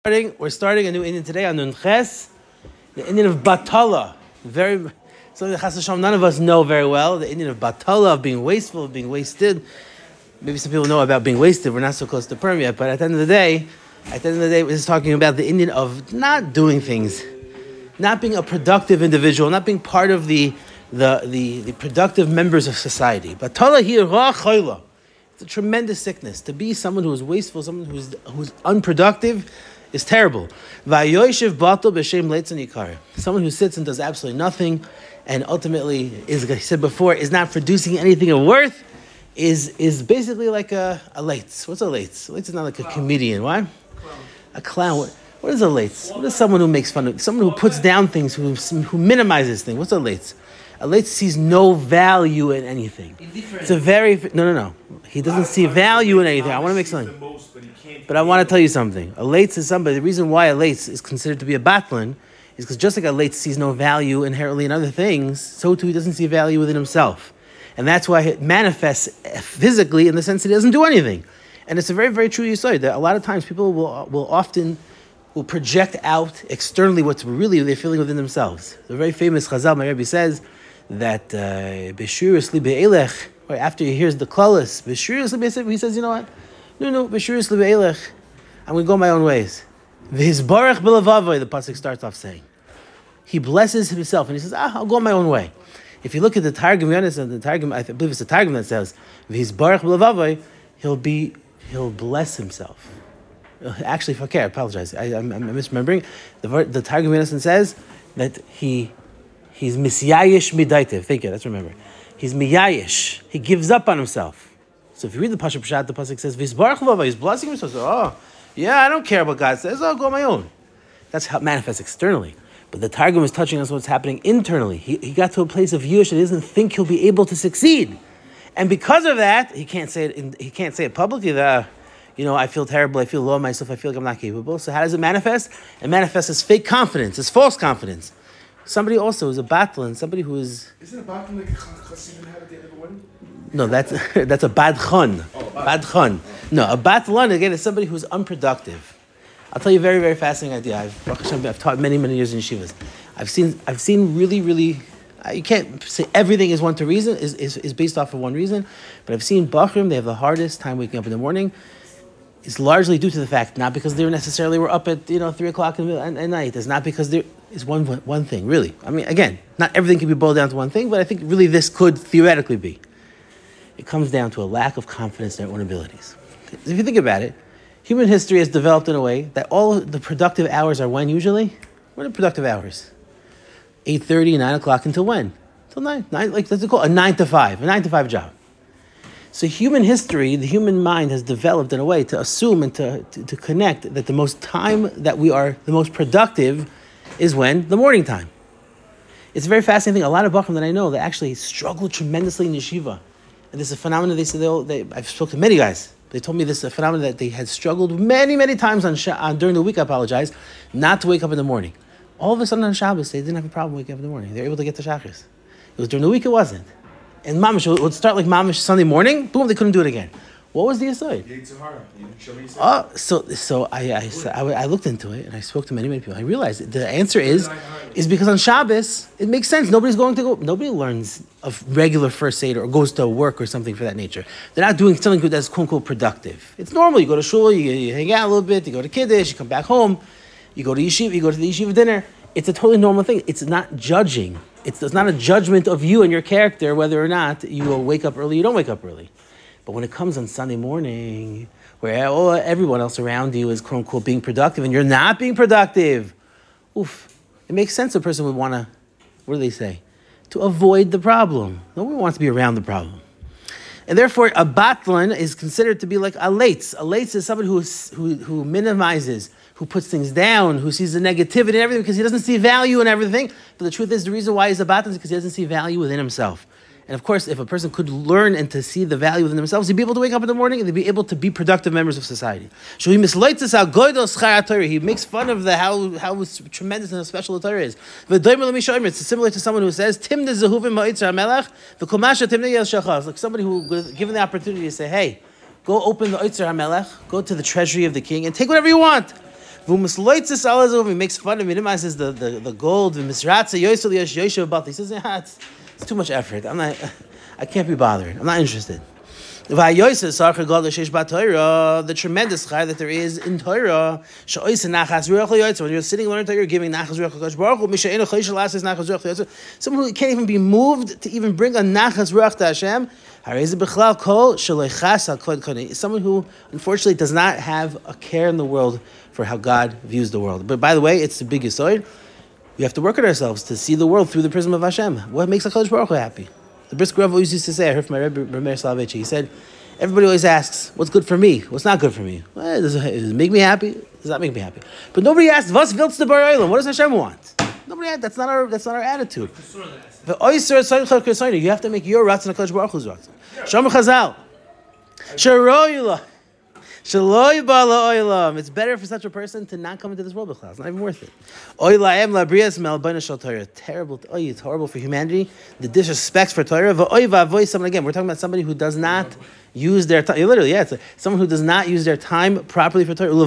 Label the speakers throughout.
Speaker 1: We're starting a new Indian today on Nun Ches, the Indian of Batala. Something that none of us know very well. The Indian of Batala, of being wasteful, of being wasted. Maybe some people know about being wasted. We're not so close to Purim yet, but at the end of the day, we're just talking about the Indian of not doing things, not being a productive individual, not being part of the productive members of society. Batala here, ra chayla. It's a tremendous sickness. To be someone who is wasteful, someone who's unproductive, is terrible. Someone who sits and does absolutely nothing, and ultimately, as I said before, is not producing anything of worth, is basically like a lates. What's a lates? A lates is not like a comedian. Why? A clown. What is a lates? What is someone who makes fun of? Someone who puts down things, who minimizes things. What's a lates? A lates sees no value in anything. It's a no. He doesn't see value in anything. I want to make something. But I want to tell you something. A lates is somebody. The reason why a lates is considered to be a batlan is because just like a lates sees no value inherently in other things, so too he doesn't see value within himself. And that's why it manifests physically in the sense that he doesn't do anything. And it's a very, very true yesod that a lot of times people will often project out externally what's really they're feeling within themselves. The very famous Chazal, my Rebbe says that B'shuris li be'elech, after he hears the klalis, B'shuris li be'elech, he says, you know what? No, B'shuris li be'elech, I'm going to go my own ways. V'hizbarach b'levavoi, the pasuk starts off saying. He blesses himself and he says, I'll go my own way. If you look at the Targum, I believe it's the Targum that says, V'hizbarach b'levavoi, he'll bless himself. Actually, I apologize. I'm misremembering. The Targum Yonasan says that he's misyayish midaitiv. Thank you. Let's remember. He's miyayish. He gives up on himself. So if you read the Pasuk Pshat, the Pasuk says V'izbarach v'ava. He's blessing himself. So, I don't care what God says. I'll go on my own. That's how it manifests externally. But the Targum is touching on what's happening internally. He got to a place of yush that he doesn't think he'll be able to succeed, and because of that, he can't say it. He can't say it publicly. That I feel terrible. I feel low on myself. I feel like I'm not capable. So how does it manifest? It manifests as fake confidence, as false confidence. Somebody also is a batlan, somebody who is...
Speaker 2: Isn't a batlan like a chasidim had at the end of a wedding?
Speaker 1: No, that's a badchan. Badchan. No, a batlan, again, is somebody who's unproductive. I'll tell you a very, very fascinating idea. I've taught many, many years in yeshivas. I've seen really, really... You can't say everything is is based off of one reason, but I've seen Bachrim, they have the hardest time waking up in the morning. It's largely due to the fact, not because they necessarily were up at 3 o'clock at night. It's not because there is one thing, really. I mean, again, not everything can be boiled down to one thing, but I think really this could theoretically be. It comes down to a lack of confidence in their own abilities. If you think about it, human history has developed in a way that all the productive hours are when usually? What are productive hours? 8:30, 9 o'clock until when? Until 9, like let's call it a 9 to 5 job. So human history, the human mind has developed in a way to assume and to connect that the most time that we are the most productive is when? The morning time. It's a very fascinating thing. A lot of Bachrim that I know that actually struggle tremendously in yeshiva. And this is a phenomenon they said I've spoken to many guys. They told me this is a phenomenon that they had struggled many, many times during the week, I apologize, not to wake up in the morning. All of a sudden on Shabbos, they didn't have a problem waking up in the morning. They were able to get to Shachris. It was during the week, it wasn't. And Mamish, it would start like Mamish Sunday morning, boom, they couldn't do it again. What was the aside? So I looked into it and I spoke to many, many people. I realized the answer is because on Shabbos, it makes sense. Nobody learns of regular first aid or goes to work or something for that nature. They're not doing something that's quote unquote productive. It's normal. You go to shul, you hang out a little bit, you go to Kiddush, you come back home, you go to yeshiva, you go to the yeshiva dinner. It's a totally normal thing. It's not judging. It's not a judgment of you and your character whether or not you will wake up early, you don't wake up early. But when it comes on Sunday morning, where everyone else around you is quote unquote being productive and you're not being productive, it makes sense a person would want to, what do they say? To avoid the problem. Nobody wants to be around the problem. And therefore, a batlan is considered to be like a lates. A lates is somebody who minimizes, who puts things down, who sees the negativity and everything because he doesn't see value in everything. But the truth is, the reason why he's a batlan is because he doesn't see value within himself. And of course, if a person could learn and to see the value within themselves, he'd be able to wake up in the morning and they'd be able to be productive members of society. He makes fun of how tremendous and how special the Torah is. It's similar to someone who says, like somebody who, given the opportunity to say, hey, go open the Oitzer HaMelech, go to the treasury of the king, and take whatever you want. He makes fun and minimizes the gold. He says, it's too much effort. I can't be bothered. I'm not interested. The tremendous chai that there is in Torah, when you're sitting learning Torah, you're giving nachas ruach. Someone who can't even be moved to even bring a nachas ruach to Hashem. Someone who unfortunately does not have a care in the world for how God views the world. But by the way, it's the biggest side. We have to work on ourselves to see the world through the prism of Hashem. What makes HaKadosh Baruch Hu happy? The Brisker Rav always used to say, I heard from my Rebbe Rameir Soloveitchik, he said, everybody always asks, what's good for me? What's not good for me? Well, does it make me happy? Does that make me happy? But nobody asks, was willst du bar Olam? What does Hashem want? Nobody asks, that's not our attitude. You have to make your Ratzon HaKadosh Baruch Hu's Ratzon. Shomer Chazal. It's better for such a person to not come into this world. It's not even worth it. Terrible. It's horrible for humanity. The disrespect for Torah. Again, we're talking about somebody who does not use their time. Literally, it's someone who does not use their time properly for Torah.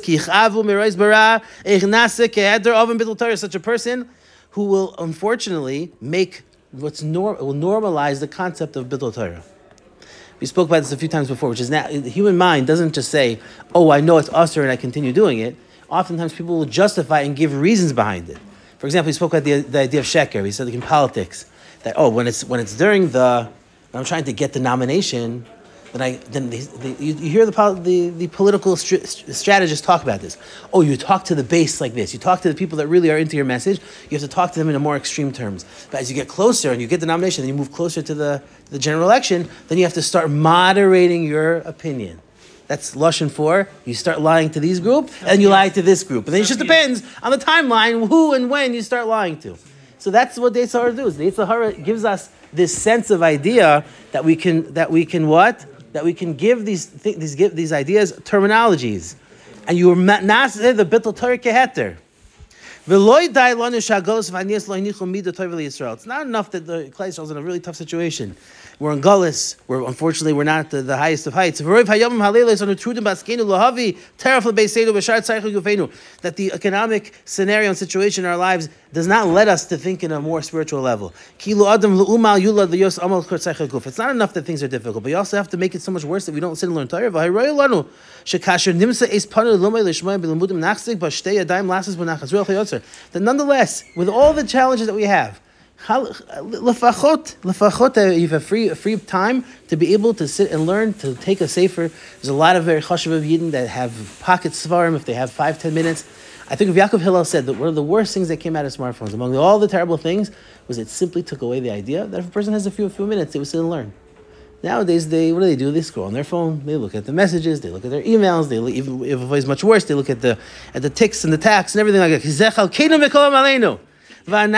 Speaker 1: Such a person who will unfortunately make will normalize the concept of Bidul Torah. We spoke about this a few times before, which is now the human mind doesn't just say, "Oh, I know it's usher and I continue doing it." Oftentimes, people will justify and give reasons behind it. For example, he spoke about the idea of sheker. He said, like in politics, that when it's during when I'm trying to get the nomination, you hear the political strategists talk about this. Oh, you talk to the base like this. You talk to the people that really are into your message. You have to talk to them in a more extreme terms. But as you get closer and you get the nomination, and you move closer to the general election, then you have to start moderating your opinion. That's Lashon for you start lying to these group and you lie to this group. And then it just depends on the timeline who and when you start lying to. So that's what the Yetzer Hara does. The Yetzer Hara gives us this sense of idea that we can give these ideas terminologies, and you are not the Bittul Torah keheter. It's not enough that the Klal Yisrael is in a really tough situation. We're in Gullus, unfortunately we're not the highest of heights. That the economic scenario and situation in our lives does not let us to think in a more spiritual level. It's not enough that things are difficult, but you also have to make it so much worse that we don't sit and learn Torah. That nonetheless, with all the challenges that we have, lefachot, you have free time to be able to sit and learn, to take a sefer. There's a lot of very chashuv yidden that have pocket svarim if they have 5-10 minutes. I think Yaakov Hillel said that one of the worst things that came out of smartphones, among all the terrible things, was it simply took away the idea that if a person has a few minutes, they would sit and learn. Nowadays, what do? They scroll on their phone, they look at the messages, they look at their emails, even if it's much worse, they look at the ticks and the tax and everything like that. That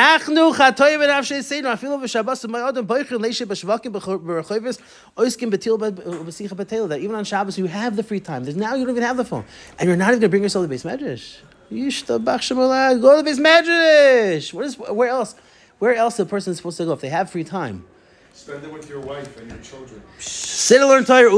Speaker 1: even on Shabbos you have the free time. Now you don't even have the phone, and you're not even going to bring yourself to the Beis Medrash. Go to the Beis Medrash. Where else? Where else the person is supposed to go if they have free time?
Speaker 2: Spend it with your wife and your children.
Speaker 1: Sit and learn Torah.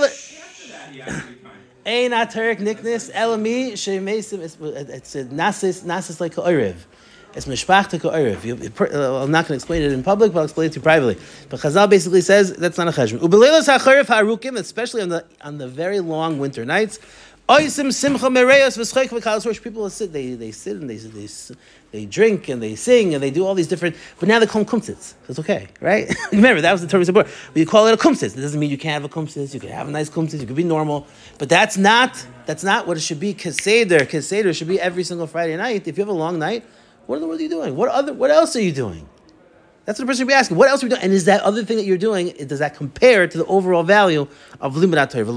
Speaker 1: Ein atarek niknis elami shemeisim. It's nasis like ka'orev. It's mishpachta ka'orev. I'm not going to explain it in public, but I'll explain it to you privately. But Chazal basically says that's not a cheshbon. Ubeleilas ha'chorev ha'arukim, especially on the very long winter nights. Oisim simcha mereyos v'schek v'kalas rosh. People sit. They sit and they drink and they sing and they do all these different. But now they call them kumsitz. So it's okay, right? Remember that was the term before. But you call it a kumsitz. It doesn't mean you can't have a kumsitz. You can have a nice kumsitz. You can be normal. But that's not what it should be. Keseder. Keseder should be every single Friday night. If you have a long night, what in the world are you doing? What else are you doing? That's what the person should be asking. What else are we doing? And is that other thing that you're doing, does that compare to the overall value of Limud Torah?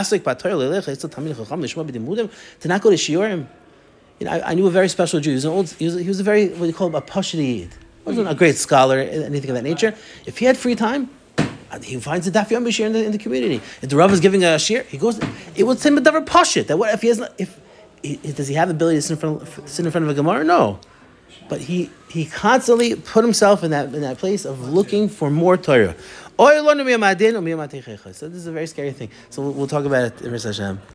Speaker 1: To not go to shiurim. I knew a very special Jew. He was a very, what do you call him, a pashut yid. He wasn't a great scholar, anything of that nature. If he had free time, he finds a daf yomi shir in the community. If the Rav is giving a shir, he goes. It would seem a davar pashut. That what if he has? Does he have the ability to sit in front of a gemara? No. But he constantly put himself in that place of looking for more Torah. So this is a very scary thing. So we'll talk about it in Rosh Hashanah.